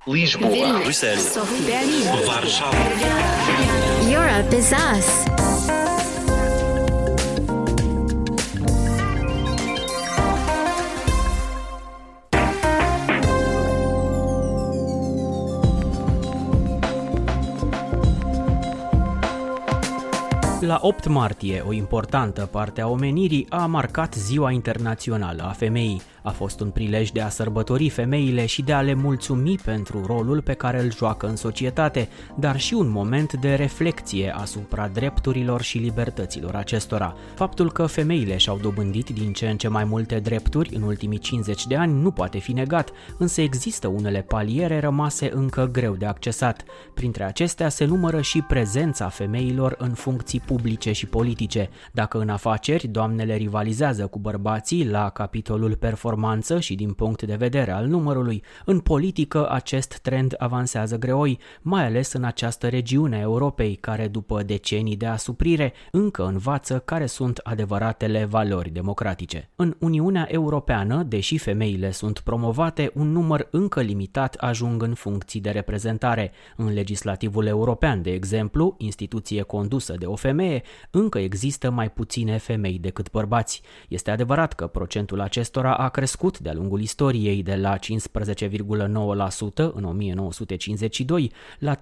Lisboa, Vilnius, Bruxelas, Berlin, Warszawa. Europe is us. La 8 martie, o importantă parte a omenirii a marcat Ziua Internațională a Femeii. A fost un prilej de a sărbători femeile și de a le mulțumi pentru rolul pe care îl joacă în societate, dar și un moment de reflecție asupra drepturilor și libertăților acestora. Faptul că femeile și-au dobândit din ce în ce mai multe drepturi în ultimii 50 de ani nu poate fi negat, însă există unele paliere rămase încă greu de accesat. Printre acestea se numără și prezența femeilor în funcții publice și politice. Dacă în afaceri doamnele rivalizează cu bărbații la capitolul performanță și din punct de vedere al numărului, în politică acest trend avansează greoi, mai ales în această regiune a Europei, care după decenii de asuprire încă învață care sunt adevăratele valori democratice. În Uniunea Europeană, deși femeile sunt promovate, un număr încă limitat ajung în funcții de reprezentare. În legislativul european, de exemplu, instituție condusă de o femeie, încă există mai puține femei decât bărbați. Este adevărat că procentul acestora a crescut de-a lungul istoriei de la 15,9% în 1952 la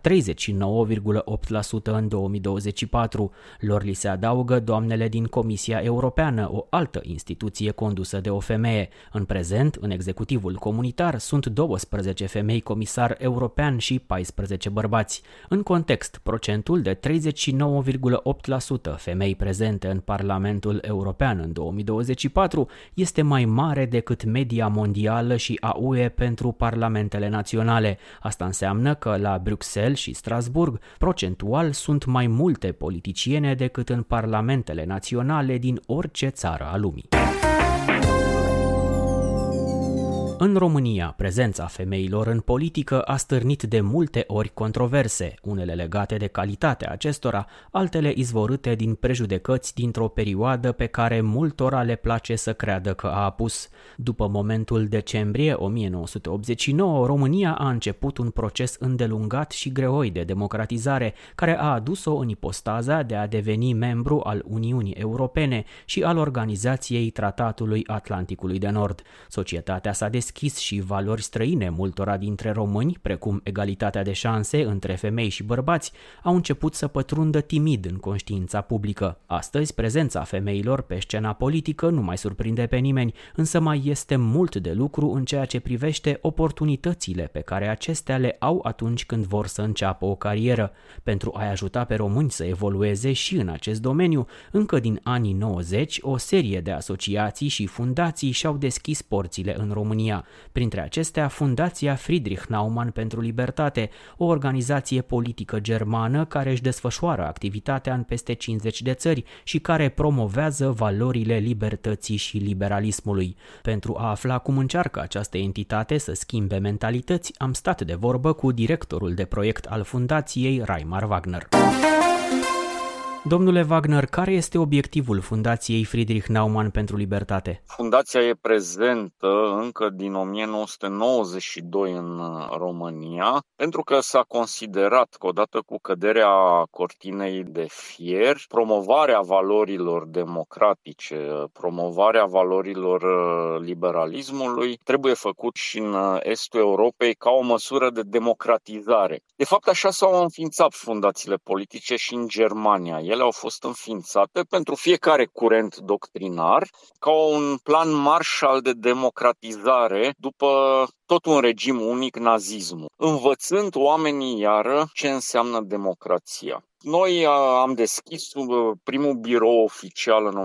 39,8% în 2024. Lor li se adaugă doamnele din Comisia Europeană, o altă instituție condusă de o femeie. În prezent, în executivul comunitar sunt 12 femei comisar european și 14 bărbați. În context, procentul de 39,8% femei prezente în Parlamentul European în 2024 este mai mare decât media mondială și a UE pentru parlamentele naționale. Asta înseamnă că la Bruxelles și Strasbourg, procentual, sunt mai multe politiciene decât în parlamentele naționale din orice țară a lumii. În România, prezența femeilor în politică a stârnit de multe ori controverse, unele legate de calitatea acestora, altele izvorâte din prejudecăți dintr-o perioadă pe care multora le place să creadă că a apus. După momentul decembrie 1989, România a început un proces îndelungat și greoi de democratizare, care a adus-o în ipostaza de a deveni membru al Uniunii Europene și al Organizației Tratatului Atlanticului de Nord. Societatea s-a deschis și valori străine multora dintre români, precum egalitatea de șanse între femei și bărbați, au început să pătrundă timid în conștiința publică. Astăzi, prezența femeilor pe scena politică nu mai surprinde pe nimeni, însă mai este mult de lucru în ceea ce privește oportunitățile pe care acestea le au atunci când vor să înceapă o carieră. Pentru a-i ajuta pe români să evolueze și în acest domeniu, încă din anii 90, o serie de asociații și fundații și-au deschis porțile în România. Printre acestea, Fundația Friedrich Naumann pentru Libertate, o organizație politică germană care își desfășoară activitatea în peste 50 de țări și care promovează valorile libertății și liberalismului. Pentru a afla cum încearcă această entitate să schimbe mentalități, am stat de vorbă cu directorul de proiect al fundației, Raimar Wagner. Domnule Wagner, care este obiectivul Fundației Friedrich Naumann pentru Libertate? Fundația e prezentă încă din 1992 în România, pentru că s-a considerat că odată cu căderea cortinei de fier, promovarea valorilor democratice, promovarea valorilor liberalismului trebuie făcut și în estul Europei ca o măsură de democratizare. De fapt, așa s-au înființat fundațiile politice și în Germania. Ele au fost înființate pentru fiecare curent doctrinar ca un plan Marshall de democratizare după tot un regim unic, nazismul, învățând oamenii iară ce înseamnă democrația. Noi am deschis primul birou oficial în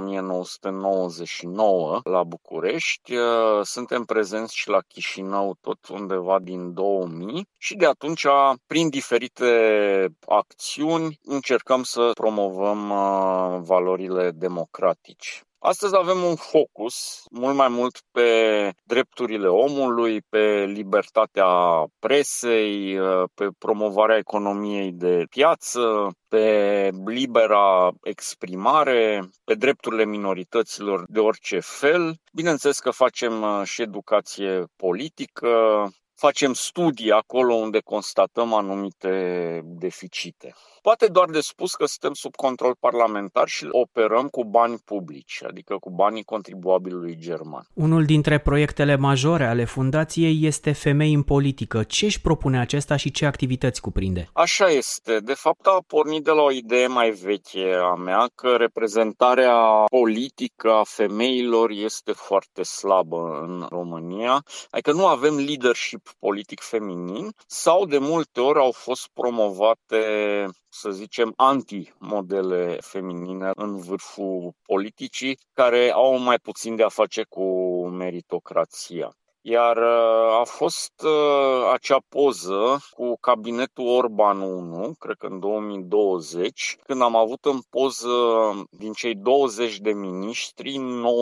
1999 la București, suntem prezenți și la Chișinău tot undeva din 2000 și de atunci, prin diferite acțiuni, încercăm să promovăm valorile democratice. Astăzi avem un focus mult mai mult pe drepturile omului, pe libertatea presei, pe promovarea economiei de piață, pe libera exprimare, pe drepturile minorităților de orice fel. Bineînțeles că facem și educație politică, facem studii acolo unde constatăm anumite deficite. Poate doar de spus că suntem sub control parlamentar și operăm cu bani publici, adică cu banii contribuabilului german. Unul dintre proiectele majore ale fundației este Femei în politică. Ce își propune acesta și ce activități cuprinde? Așa este. De fapt, a pornit de la o idee mai veche a mea că reprezentarea politică a femeilor este foarte slabă în România, adică nu avem leadership politic feminin sau de multe ori au fost promovate, să zicem, anti-modele feminine în vârful politicii, care au mai puțin de a face cu meritocrația. Iar a fost acea poză cu cabinetul Orban 1, cred că în 2020, când am avut în poză din cei 20 de miniștri,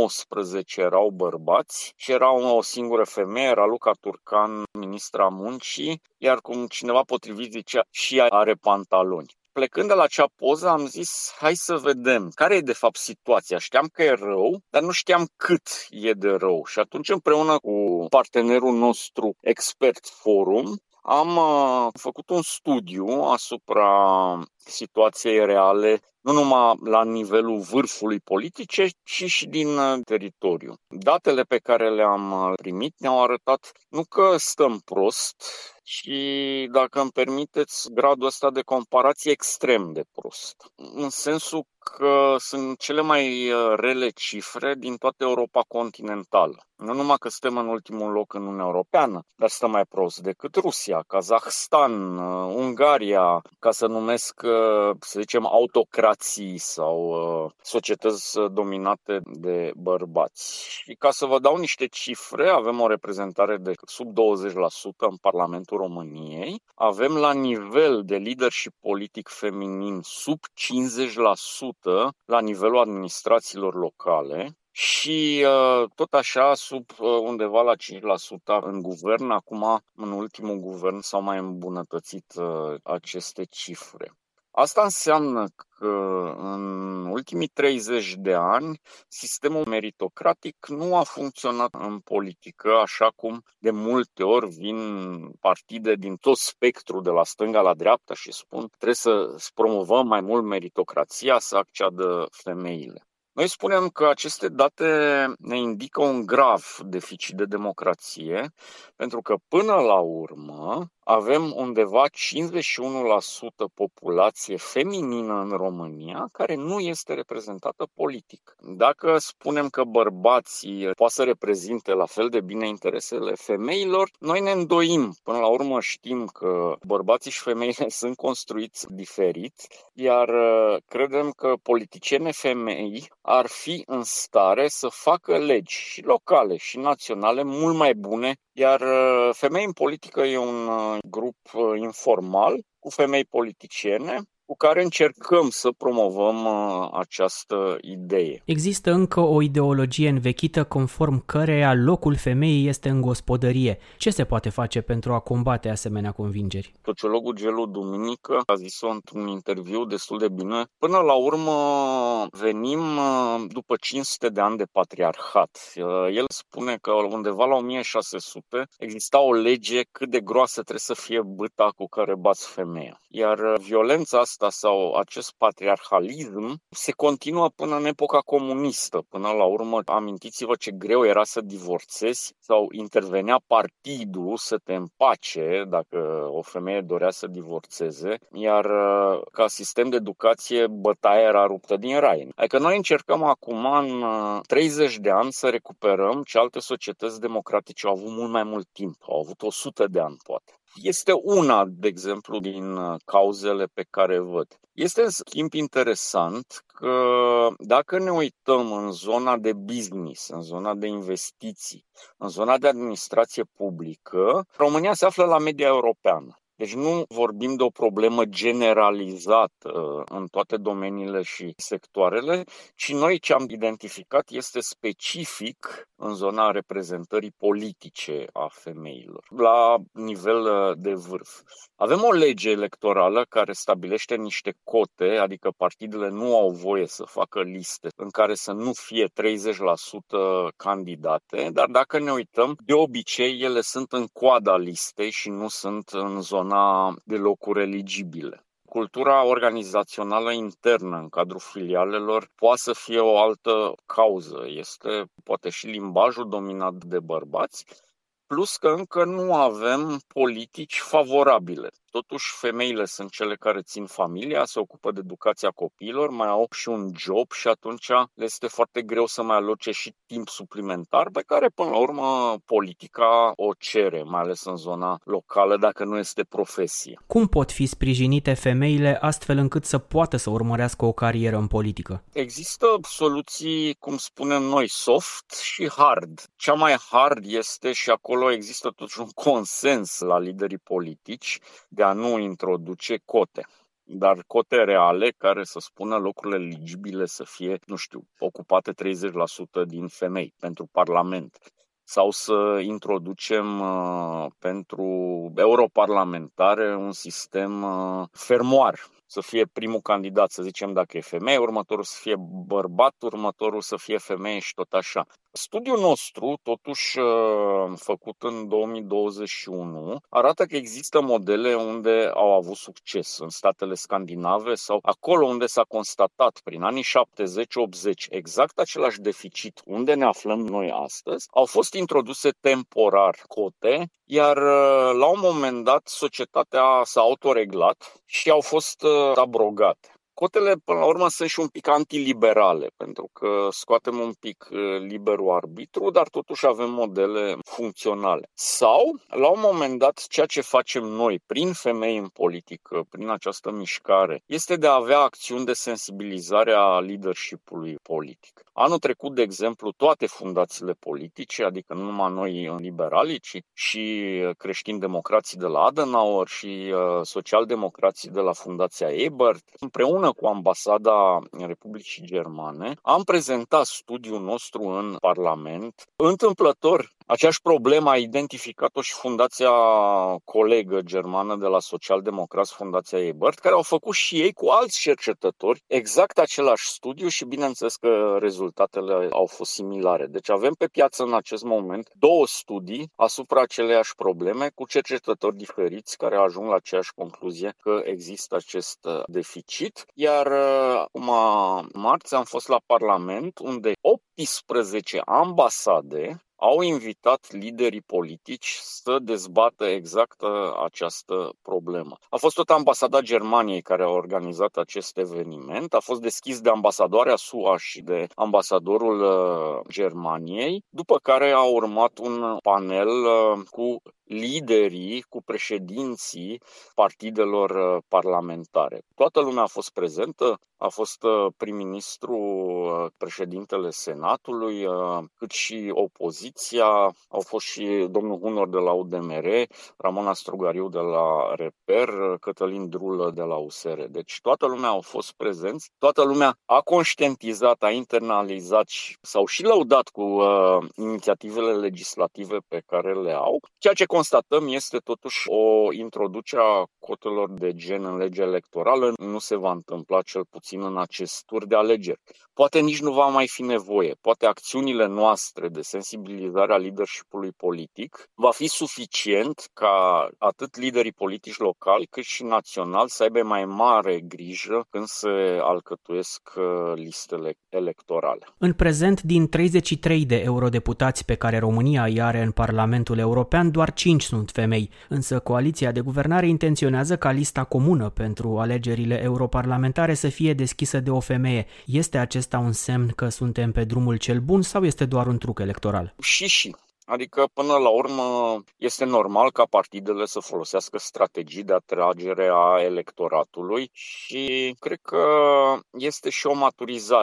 19 erau bărbați și era o singură femeie, era Luca Turcan, ministra muncii, iar cum cineva potrivit zicea, și ea are pantaloni. Plecând de la acea poză am zis, hai să vedem care e de fapt situația. Știam că e rău, dar nu știam cât e de rău. Și atunci împreună cu partenerul nostru Expert Forum am făcut un studiu asupra situației reale, nu numai la nivelul vârfului politice, ci și din teritoriu. Datele pe care le-am primit ne-au arătat nu că stăm prost, și, dacă îmi permiteți, gradul ăsta de comparație extrem de prost. În sensul că sunt cele mai rele cifre din toată Europa continentală. Nu numai că suntem în ultimul loc în Uniunea Europeană, dar stăm mai prost decât Rusia, Kazahstan, Ungaria, ca să numesc, să zicem, autocrații sau societăți dominate de bărbați. Și ca să vă dau niște cifre, avem o reprezentare de sub 20% în Parlamentul României, avem la nivel de leadership politic feminin sub 50% la nivelul administrațiilor locale și tot așa sub undeva la 5% în guvern. Acum, în ultimul guvern, s-au mai îmbunătățit aceste cifre. Asta înseamnă că în ultimii 30 de ani sistemul meritocratic nu a funcționat în politică, așa cum de multe ori vin partide din tot spectrul de la stânga la dreapta și spun trebuie să promovăm mai mult meritocrația, să acceadă femeile. Noi spunem că aceste date ne indică un grav deficit de democrație, pentru că până la urmă avem undeva 51% populație feminină în România care nu este reprezentată politic. Dacă spunem că bărbații poate să reprezinte la fel de bine interesele femeilor, noi ne îndoim. Până la urmă știm că bărbații și femeile sunt construiți diferit, iar credem că politiciene femei ar fi în stare să facă legi și locale și naționale mult mai bune, iar Femei în politică e un grup informal cu femei politiciene cu care încercăm să promovăm această idee. Există încă o ideologie învechită conform căreia locul femeii este în gospodărie. Ce se poate face pentru a combate asemenea convingeri? Sociologul Gelu Duminică a zis-o într-un interviu destul de bine. Până la urmă venim după 500 de ani de patriarhat. El spune că undeva la 1600 exista o lege cât de groasă trebuie să fie bâta cu care bați femeia. Iar violența asta sau acest patriarhalism se continuă până în epoca comunistă. Până la urmă, amintiți-vă ce greu era să divorțezi sau intervenea partidul să te împace dacă o femeie dorea să divorțeze, iar ca sistem de educație bătaia era ruptă din rai. Adică noi încercăm acum în 30 de ani să recuperăm ce alte societăți democratice au avut mult mai mult timp, au avut 100 de ani poate. Este una, de exemplu, din cauzele pe care văd. Este în schimb interesant că dacă ne uităm în zona de business, în zona de investiții, în zona de administrație publică, România se află la media europeană. Deci nu vorbim de o problemă generalizată în toate domeniile și sectoarele, ci noi ce am identificat este specific în zona reprezentării politice a femeilor, la nivel de vârf. Avem o lege electorală care stabilește niște cote, adică partidele nu au voie să facă liste în care să nu fie 30% candidate, dar dacă ne uităm, de obicei ele sunt în coada listei și nu sunt în zona de locuri eligibile. Cultura organizațională internă în cadrul filialelor poate să fie o altă cauză. Este poate și limbajul dominat de bărbați, plus că încă nu avem politici favorabile. Totuși, femeile sunt cele care țin familia, se ocupă de educația copiilor, mai au și un job și atunci le este foarte greu să mai aloce și timp suplimentar, pe care, până la urmă, politica o cere, mai ales în zona locală, dacă nu este profesie. Cum pot fi sprijinite femeile astfel încât să poată să urmărească o carieră în politică? Există soluții, cum spunem noi, soft și hard. Cea mai hard este, și acolo există totuși un consens la liderii politici, de a nu introduce cote, dar cote reale care să spună locurile eligibile să fie, ocupate 30% din femei pentru Parlament. Sau să introducem pentru europarlamentare un sistem fermoar. Să fie primul candidat, să zicem, dacă e femeie, următorul să fie bărbat, următorul să fie femeie și tot așa. Studiul nostru, totuși făcut în 2021, arată că există modele unde au avut succes în statele scandinave sau acolo unde s-a constatat prin anii 70-80 exact același deficit unde ne aflăm noi astăzi, au fost introduse temporar cote, iar la un moment dat societatea s-a autoreglat și au fost abrogate. Cotele, până la urmă, sunt și un pic antiliberale, pentru că scoatem un pic liberul arbitru, dar totuși avem modele funcționale. Sau, la un moment dat, ceea ce facem noi prin femei în politică, prin această mișcare, este de a avea acțiuni de sensibilizare a leadership-ului politic. Anul trecut, de exemplu, toate fundațiile politice, adică nu numai noi liberalii, ci și creștini-democrații de la Adenauer și social-democrații de la Fundația Ebert, împreună cu Ambasada Republicii Germane, am prezentat studiul nostru în Parlament. Întâmplător, aceeași problemă a identificat-o și fundația colegă germană de la Social-Democrați, Fundația Ebert, care au făcut și ei cu alți cercetători exact același studiu și bineînțeles că rezultatele au fost similare. Deci avem pe piață în acest moment două studii asupra aceleiași probleme cu cercetători diferiți care ajung la aceeași concluzie că există acest deficit. Iar acum marți am fost la Parlament unde 18 ambasade au invitat liderii politici să dezbată exact această problemă. A fost tot ambasada Germaniei care a organizat acest eveniment, a fost deschis de ambasadoarea SUA și de ambasadorul Germaniei, după care a urmat un panel cu liderii, cu președinții partidelor parlamentare. Toată lumea a fost prezentă, a fost prim-ministru, președintele Senatului, cât și opoziția, au fost și domnul Hunor de la UDMR, Ramona Strugariu de la Reper, Cătălin Drulă de la USR. Deci toată lumea a fost prezenți, toată lumea a conștientizat, a internalizat și s-au și lăudat cu inițiativele legislative pe care le au. Ceea ce constatăm este totuși o introducere a cotelor de gen în legea electorală. Nu se va întâmpla cel puțin în acest tur de alegeri. Poate nici nu va mai fi nevoie. Poate acțiunile noastre de sensibilizare a leadership-ului politic va fi suficient ca atât liderii politici locali cât și naționali să aibă mai mare grijă când se alcătuiesc listele electorale. În prezent, din 33 de eurodeputați pe care România îi are în Parlamentul European, doar 5 sunt femei, însă coaliția de guvernare intenționează ca lista comună pentru alegerile europarlamentare să fie deschisă de o femeie. Este acesta un semn că suntem pe drumul cel bun sau este doar un truc electoral? Și. Adică, până la urmă, este normal ca partidele să folosească strategii de atragere a electoratului și cred că este și o maturizare.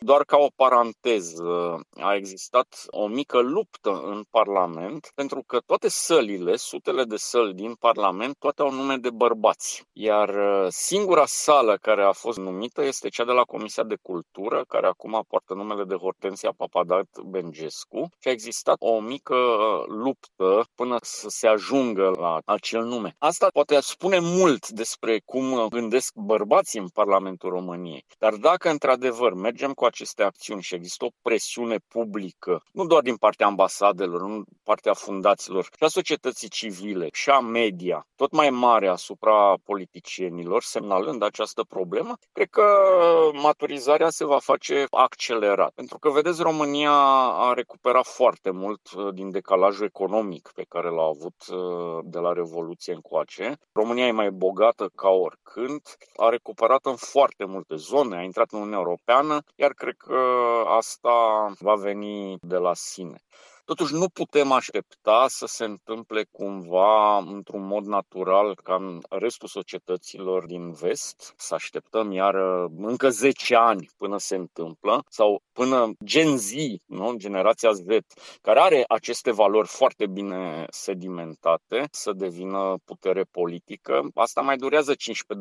Doar ca o paranteză, a existat o mică luptă în Parlament, pentru că toate sălile, sutele de săli din Parlament, toate au nume de bărbați. Iar singura sală care a fost numită este cea de la Comisia de Cultură, care acum poartă numele de Hortensia Papadat-Bengescu, și a existat o mică luptă până să se ajungă la acel nume. Asta poate spune mult despre cum gândesc bărbații în Parlamentul României. Dar dacă într-adevăr mergem cu aceste acțiuni și există o presiune publică, nu doar din partea ambasadelor, nu din partea fundațiilor, și a societății civile, și a media, tot mai mare asupra politicienilor, semnalând această problemă, cred că maturizarea se va face accelerat. Pentru că, vedeți, România a recuperat foarte mult din decalajul economic pe care l-a avut de la Revoluție încoace. România e mai bogată ca oricând, a recuperat în foarte multe zone, a intrat în Uniunea Europeană, iar cred că asta va veni de la sine. Totuși nu putem aștepta să se întâmple cumva într-un mod natural ca în restul societăților din vest, să așteptăm iar încă 10 ani până se întâmplă, sau până Gen Z, nu? Generația Z, care are aceste valori foarte bine sedimentate, să devină putere politică. Asta mai durează 15-20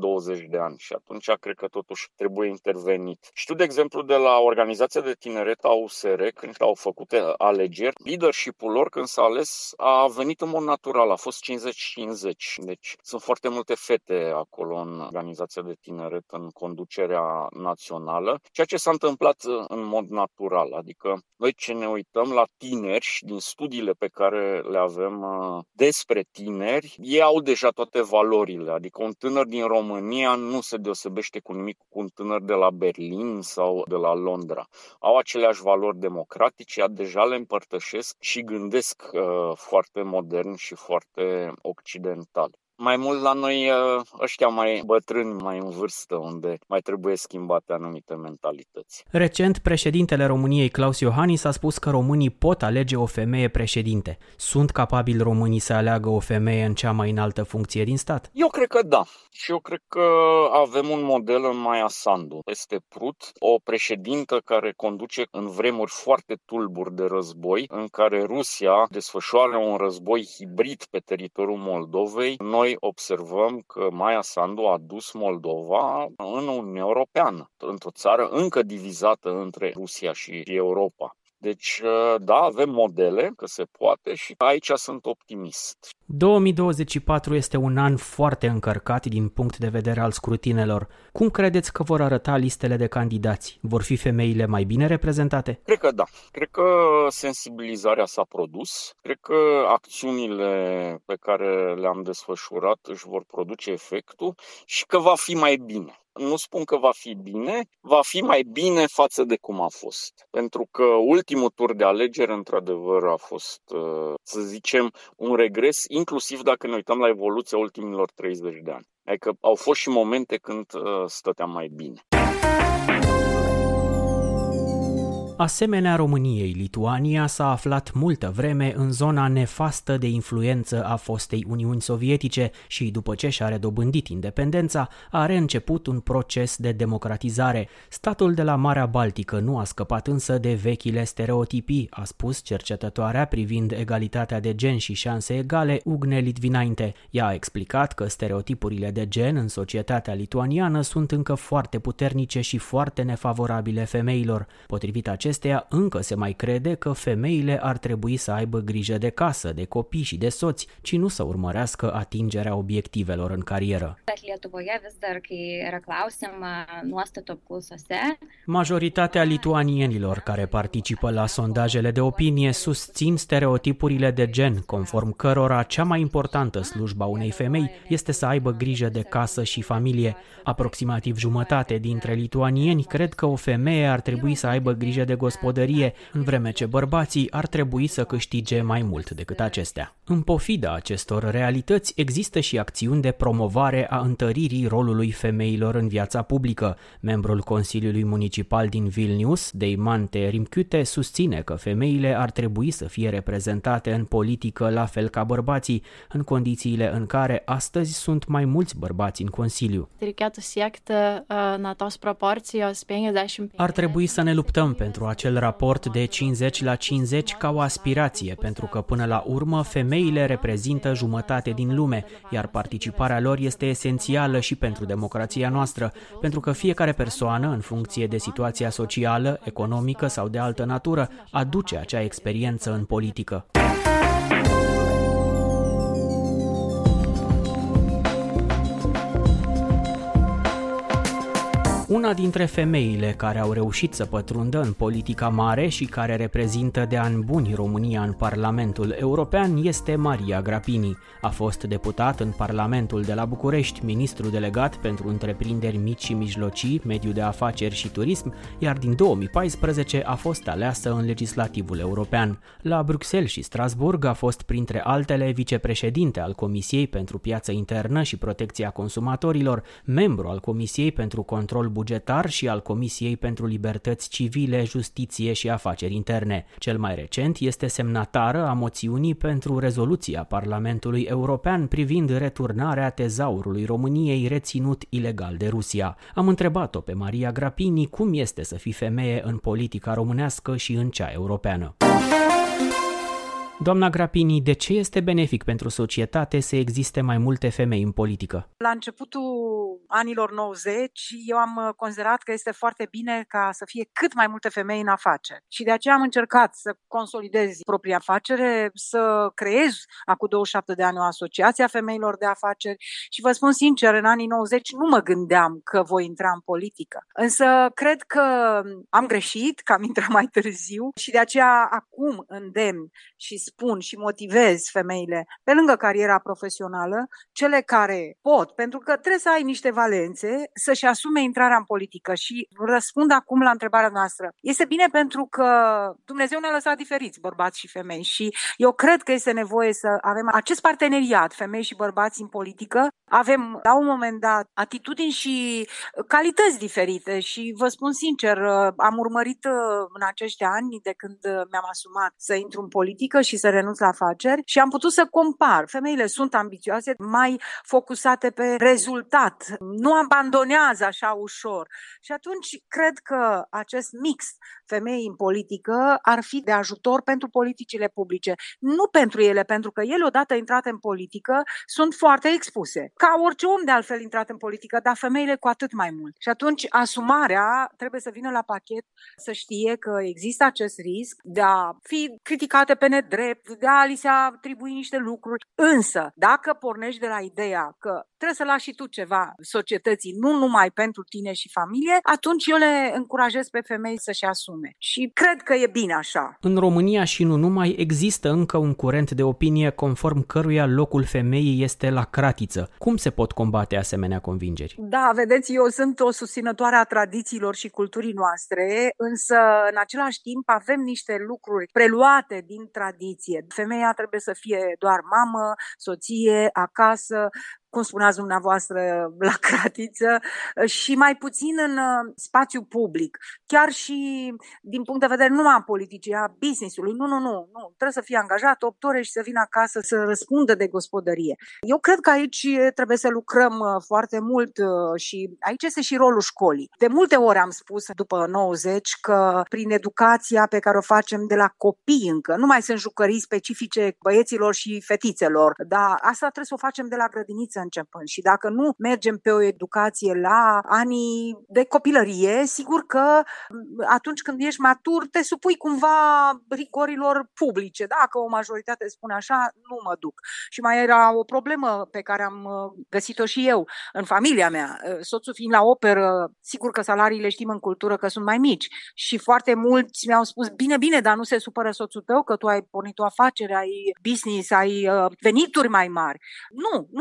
de ani și atunci cred că totuși trebuie intervenit. Știu, de exemplu, de la Organizația de Tineret a USR, când au făcut alegeri, leadership-ul lor, când s-a ales, a venit în mod natural, a fost 50-50. Deci sunt foarte multe fete acolo în Organizația de Tineret, în conducerea națională, ceea ce s-a întâmplat în mod natural. Adică noi ce ne uităm la tineri și din studiile pe care le avem despre tineri, ei au deja toate valorile. Adică un tânăr din România nu se deosebește cu nimic cu un tânăr de la Berlin sau de la Londra. Au aceleași valori democratice, deja le împărtășesc și gândesc foarte modern și foarte occidental. Mai mult la noi ăștia mai bătrâni, mai în vârstă, unde mai trebuie schimbate anumite mentalități. Recent, președintele României, Klaus Iohannis, a spus că românii pot alege o femeie președinte. Sunt capabili românii să aleagă o femeie în cea mai înaltă funcție din stat? Eu cred că da. Și eu cred că avem un model în Maia Sandu. Peste Prut, o președintă care conduce în vremuri foarte tulburi de război, în care Rusia desfășoară un război hibrid pe teritoriul Moldovei. Noi observăm că Maia Sandu a dus Moldova în Uniunea Europeană, într-o țară încă divizată între Rusia și Europa. Deci, da, avem modele, că se poate și aici sunt optimist. 2024 este un an foarte încărcat din punct de vedere al scrutinelor. Cum credeți că vor arăta listele de candidați? Vor fi femeile mai bine reprezentate? Cred că da. Cred că sensibilizarea s-a produs. Cred că acțiunile pe care le-am desfășurat își vor produce efectul și că va fi mai bine. Nu spun că va fi bine, va fi mai bine față de cum a fost. Pentru că ultimul tur de alegeri, într-adevăr, a fost, să zicem, un regres, inclusiv dacă ne uităm la evoluția ultimilor 30 de ani. Adică au fost și momente când stăteam mai bine. Asemenea României, Lituania s-a aflat multă vreme în zona nefastă de influență a fostei Uniuni Sovietice și, după ce și-a redobândit independența, a reînceput un proces de democratizare. Statul de la Marea Baltică nu a scăpat însă de vechile stereotipii, a spus cercetătoarea privind egalitatea de gen și șanse egale, Ugne Litvinaite. Ea a explicat că stereotipurile de gen în societatea lituaniană sunt încă foarte puternice și foarte nefavorabile femeilor. Potrivit acestea, încă se mai crede că femeile ar trebui să aibă grijă de casă, de copii și de soți, ci nu să urmărească atingerea obiectivelor în carieră. Majoritatea lituanienilor care participă la sondajele de opinie susțin stereotipurile de gen, conform cărora cea mai importantă slujba unei femei este să aibă grijă de casă și familie. Aproximativ jumătate dintre lituanieni cred că o femeie ar trebui să aibă grijă de gospodărie, în vreme ce bărbații ar trebui să câștige mai mult decât acestea. În pofida acestor realități, există și acțiuni de promovare a întăririi rolului femeilor în viața publică. Membrul Consiliului Municipal din Vilnius, Deimante Rimkyute, susține că femeile ar trebui să fie reprezentate în politică la fel ca bărbații, în condițiile în care astăzi sunt mai mulți bărbați în Consiliu. Ar trebui să ne luptăm pentru acel raport de 50-50 ca o aspirație, pentru că până la urmă femeile reprezintă jumătate din lume, iar participarea lor este esențială și pentru democrația noastră, pentru că fiecare persoană, în funcție de situația socială, economică sau de altă natură, aduce acea experiență în politică. Una dintre femeile care au reușit să pătrundă în politica mare și care reprezintă de ani buni România în Parlamentul European este Maria Grapini. A fost deputat în Parlamentul de la București, ministru delegat pentru întreprinderi mici și mijlocii, mediu de afaceri și turism, iar din 2014 a fost aleasă în legislativul european. La Bruxelles și Strasbourg a fost printre altele vicepreședinte al Comisiei pentru Piață Internă și Protecția Consumatorilor, membru al Comisiei pentru Control Bugetar și al Comisiei pentru Libertăți Civile, Justiție și Afaceri Interne. Cel mai recent este semnatară a moțiunii pentru rezoluția Parlamentului European privind returnarea tezaurului României reținut ilegal de Rusia. Am întrebat-o pe Maria Grapini cum este să fii femeie în politica românească și în cea europeană. Doamna Grapini, de ce este benefic pentru societate să existe mai multe femei în politică? La începutul anilor 90, eu am considerat că este foarte bine ca să fie cât mai multe femei în afaceri. Și de aceea am încercat să consolidez propria afacere, să creez acum 27 de ani o asociație a femeilor de afaceri și vă spun sincer, în anii 90 nu mă gândeam că voi intra în politică. Însă cred că am greșit, că am intrat mai târziu și de aceea acum îndemn și spun și motivez femeile, pe lângă cariera profesională, cele care pot, pentru că trebuie să ai niște valențe, să-și asume intrarea în politică. Și răspund acum la întrebarea noastră. Este bine pentru că Dumnezeu ne-a lăsat diferiți, bărbați și femei, și eu cred că este nevoie să avem acest parteneriat, femei și bărbați în politică. Avem, la un moment dat, atitudini și calități diferite și vă spun sincer, am urmărit în acești ani, de când mi-am asumat să intru în politică și să renunț la afaceri, și am putut să compar. Femeile sunt ambițioase, mai focusate pe rezultat, nu abandonează așa ușor. Și atunci cred că acest mix femei în politică ar fi de ajutor pentru politicile publice. Nu pentru ele, pentru că ele, odată intrate în politică, sunt foarte expuse. Ca orice om de altfel intrat în politică, dar femeile cu atât mai mult. Și atunci asumarea trebuie să vină la pachet, să știe că există acest risc de a fi criticate pe nedrept, de a li se atribui niște lucruri. Însă, dacă pornești de la ideea că trebuie să lași și tu ceva societății, nu numai pentru tine și familie, atunci eu le încurajez pe femei să-și asume. Și cred că e bine așa. În România și nu numai există încă un curent de opinie conform căruia locul femeii este la cratiță. Cum se pot combate asemenea convingeri? Da, vedeți, eu sunt o susținătoare a tradițiilor și culturii noastre, însă în același timp avem niște lucruri preluate din tradiție. Femeia trebuie să fie doar mamă, soție, acasă, cum spuneați dumneavoastră, la cratiță, și mai puțin în spațiu public. Chiar și din punct de vedere numai a politicii, a business-ului. Nu. Trebuie să fie angajat 8 ore și să vină acasă să răspundă de gospodărie. Eu cred că aici trebuie să lucrăm foarte mult și aici este și rolul școlii. De multe ori am spus, după 90, că prin educația pe care o facem de la copii încă, nu mai sunt jucării specifice băieților și fetițelor, dar asta trebuie să o facem de la grădiniță începând. Și dacă nu mergem pe o educație la anii de copilărie, sigur că atunci când ești matur te supui cumva rigorilor publice. Dacă o majoritate spune așa, nu mă duc. Și mai era o problemă pe care am găsit-o și eu în familia mea. Soțul fiind la operă, sigur că salariile știm în cultură că sunt mai mici. Și foarte mulți mi-au spus, bine, dar nu se supără soțul tău că tu ai pornit o afacere, ai business, ai venituri mai mari. Nu trebuie să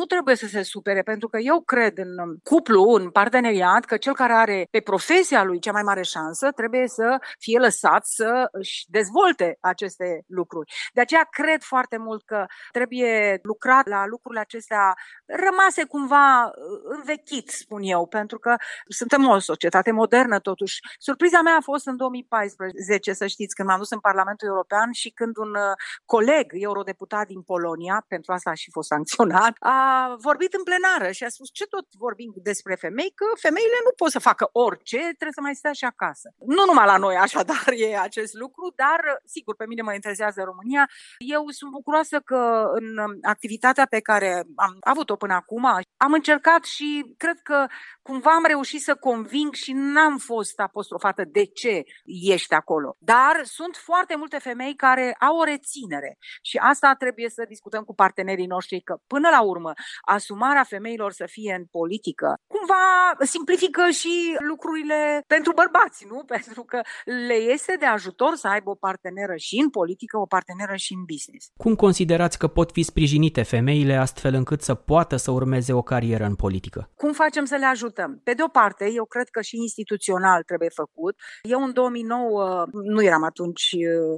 se supere, pentru că eu cred în cuplu, în parteneriat, că cel care are pe profesia lui cea mai mare șansă trebuie să fie lăsat să își dezvolte aceste lucruri. De aceea cred foarte mult că trebuie lucrat la lucrurile acestea rămase cumva învechit, spun eu, pentru că suntem o societate modernă totuși. Surpriza mea a fost în 2014, să știți, când m-am dus în Parlamentul European și când un coleg eurodeputat din Polonia, pentru asta a și fost sancționat, a vorbit în plenară și a spus: ce tot vorbim despre femei, că femeile nu pot să facă orice, trebuie să mai stea și acasă. Nu numai la noi așadar e acest lucru, dar sigur, pe mine mă interesează România. Eu sunt bucuroasă că în activitatea pe care am avut-o până acum, am încercat și cred că cumva am reușit să conving și n-am fost apostrofată de ce ești acolo. Dar sunt foarte multe femei care au o reținere și asta trebuie să discutăm cu partenerii noștri, că până la urmă asumarea femeilor să fie în politică cumva simplifică și lucrurile pentru bărbați, nu? Pentru că le este de ajutor să aibă o parteneră și în politică, o parteneră și în business. Cum considerați că pot fi sprijinite femeile astfel încât să poată să urmeze o carieră în politică? Cum facem să le ajutăm? Pe de o parte, eu cred că și instituțional trebuie făcut. Eu în 2009 nu eram atunci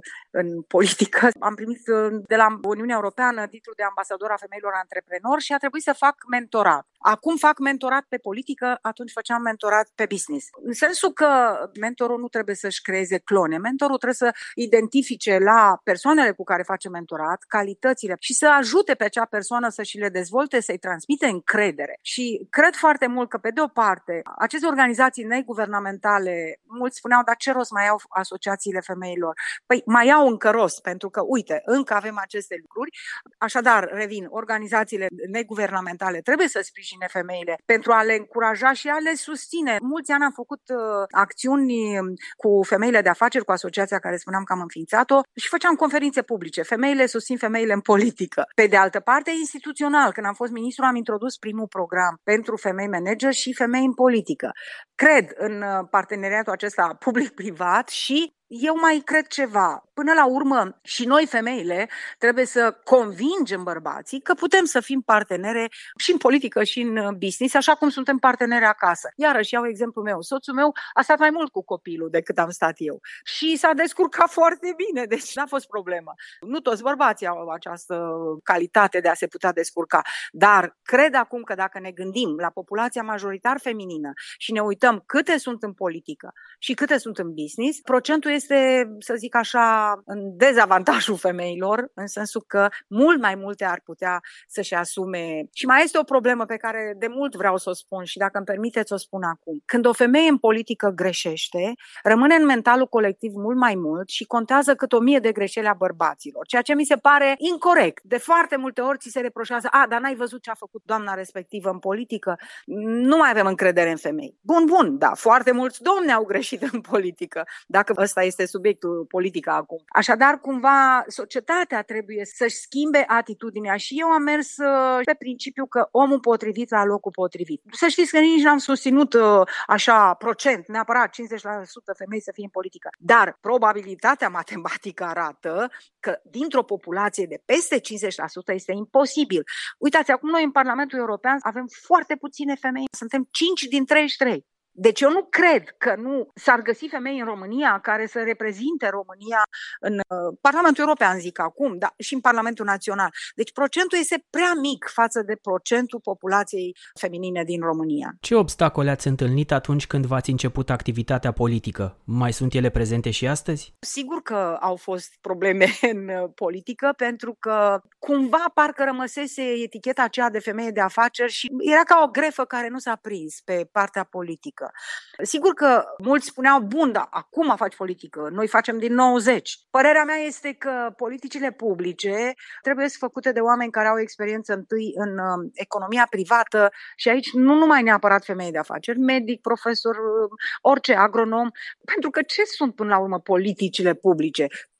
în politică. Am primit de la Uniunea Europeană titlul de ambasador a femeilor antreprenori și a trebuit să fac mentorat. Acum fac mentorat pe politică, atunci făceam mentorat pe business. În sensul că mentorul nu trebuie să-și creeze clone. Mentorul trebuie să identifice la persoanele cu care face mentorat calitățile și să ajute pe acea persoană să și le dezvolte, să-i transmite încredere. Și cred foarte mult că, pe de o parte, aceste organizații neguvernamentale, mulți spuneau: dar ce rost mai au asociațiile femeilor? Păi mai au încă rost, pentru că, uite, încă avem aceste lucruri. Așadar, revin, organizațiile neguvernamentale trebuie să sprijine femeile pentru a le încuraja și a le susține. Mulți ani am făcut acțiuni cu femeile de afaceri, cu asociația care spuneam că am înființat-o, și făceam conferințe publice. Femeile susțin femeile în politică. Pe de altă parte, instituțional, când am fost ministru, am introdus primul program pentru femei manager și femei în politică. Cred în parteneriatul acesta public-privat și eu mai cred ceva. Până la urmă, și noi, femeile, trebuie să convingem bărbații că putem să fim partenere și în politică și în business, așa cum suntem parteneri acasă. Iarăși iau exemplul meu. Soțul meu a stat mai mult cu copilul decât am stat eu și s-a descurcat foarte bine, deci n-a fost problemă. Nu toți bărbații au această calitate de a se putea descurca, dar cred acum că dacă ne gândim la populația majoritar feminină și ne uităm câte sunt în politică și câte sunt în business, procentul este, să zic așa, în dezavantajul femeilor, în sensul că mult mai multe ar putea să-și asume. Și mai este o problemă pe care de mult vreau să o spun și dacă îmi permiteți o spun acum. Când o femeie în politică greșește, rămâne în mentalul colectiv mult mai mult și contează cât 1000 de greșeli a bărbaților, ceea ce mi se pare incorect. De foarte multe ori ți se reproșează: dar n-ai văzut ce a făcut doamna respectivă în politică? Nu mai avem încredere în femei. Bun, da, foarte mulți domni au greșit în politică, dacă ăsta este subiectul politică acum. Așadar, cumva, societatea trebuie să-și schimbe atitudinea și eu am mers pe principiu că omul potrivit la locul potrivit. Să știți că nici n-am susținut așa procent, neapărat 50% femei să fie în politică, dar probabilitatea matematică arată că dintr-o populație de peste 50% este imposibil. Uitați, acum noi în Parlamentul European avem foarte puține femei, suntem 5 din 33. Deci eu nu cred că nu s-ar găsi femei în România care să reprezinte România în Parlamentul European, zic acum, dar și în Parlamentul Național. Deci procentul este prea mic față de procentul populației feminine din România. Ce obstacole ați întâlnit atunci când v-ați început activitatea politică? Mai sunt ele prezente și astăzi? Sigur că au fost probleme în politică, pentru că cumva parcă rămăsese eticheta aceea de femeie de afaceri și era ca o grefă care nu s-a prins pe partea politică. Sigur că mulți spuneau: bun, dar acum faci politică, noi facem din 90. Părerea mea este că politicile publice trebuie să făcute de oameni care au experiență întâi în economia privată și aici nu numai neapărat femei de afaceri, medic, profesor, orice, agronom, pentru că ce sunt până la urmă politicile publice?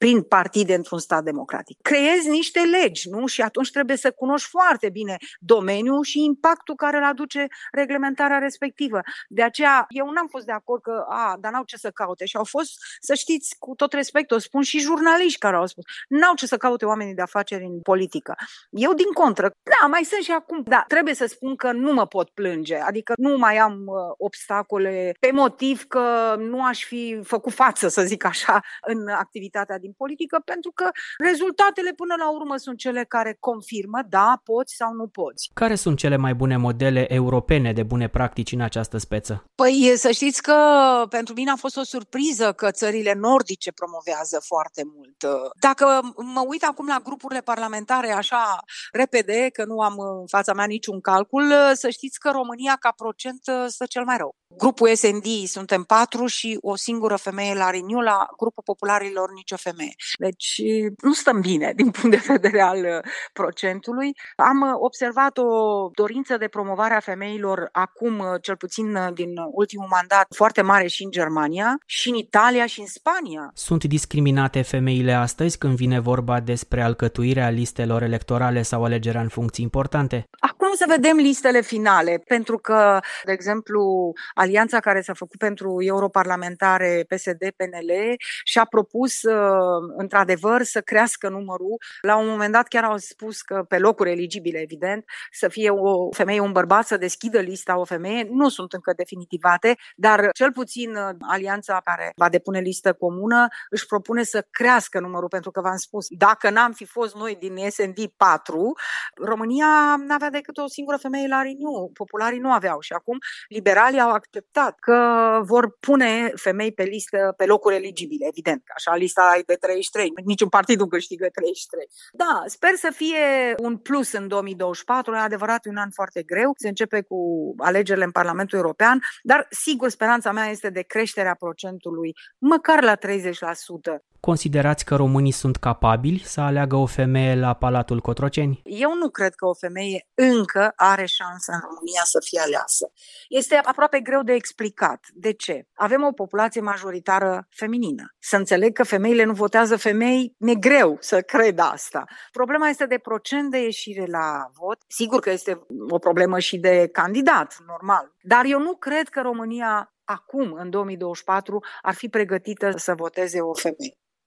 prin partide într-un stat democratic. Creezi niște legi, nu? Și atunci trebuie să cunoști foarte bine domeniul și impactul care îl aduce reglementarea respectivă. De aceea, eu n-am fost de acord că, dar n-au ce să caute. Și au fost, să știți, cu tot respectul, o spun și jurnaliști care au spus, n-au ce să caute oamenii de afaceri în politică. Eu, din contră, mai sunt și acum, dar trebuie să spun că nu mă pot plânge. Adică nu mai am obstacole pe motiv că nu aș fi făcut față, să zic așa, în activitatea din politică, pentru că rezultatele până la urmă sunt cele care confirmă, da, poți sau nu poți. Care sunt cele mai bune modele europene de bune practici în această speță? Păi să știți că pentru mine a fost o surpriză că țările nordice promovează foarte mult. Dacă mă uit acum la grupurile parlamentare așa repede, că nu am în fața mea niciun calcul, să știți că România ca procent stă cel mai rău. Grupul SND suntem 4 și o singură femeie la Renew, la grupul popularilor nicio femeie. Deci nu stăm bine din punct de vedere al procentului. Am observat o dorință de promovare a femeilor acum, cel puțin din ultimul mandat, foarte mare și în Germania, și în Italia și în Spania. Sunt discriminate femeile astăzi când vine vorba despre alcătuirea listelor electorale sau alegerea în funcții importante? Acum să vedem listele finale, pentru că, de exemplu, alianța care s-a făcut pentru europarlamentare PSD-PNL și-a propus, într-adevăr, să crească numărul. La un moment dat chiar au spus că pe locuri eligibile, evident, să fie o femeie, un bărbat, să deschidă lista o femeie. Nu sunt încă definitivate, dar cel puțin alianța care va depune listă comună își propune să crească numărul, pentru că v-am spus, dacă n-am fi fost noi din SND 4, România n-avea decât o singură femeie la Renew. Popularii nu aveau și acum liberalii au acceptat că vor pune femei pe listă, pe locuri eligibile, evident. Așa, lista e de 33. Niciun partid nu câștigă 33. Da, sper să fie un plus în 2024. E adevărat, un an foarte greu. Se începe cu alegerile în Parlamentul European, dar sigur speranța mea este de creșterea procentului măcar la 30%. Considerați că românii sunt capabili să aleagă o femeie la Palatul Cotroceni? Eu nu cred că o femeie încă are șansă în România să fie aleasă. Este aproape greu de explicat. De ce? Avem o populație majoritară feminină. Să înțeleg că femeile nu votează femei, mi-e greu să cred asta. Problema este de procent de ieșire la vot. Sigur că este o problemă și de candidat, normal. Dar eu nu cred că România acum, în 2024, ar fi pregătită să voteze o femeie.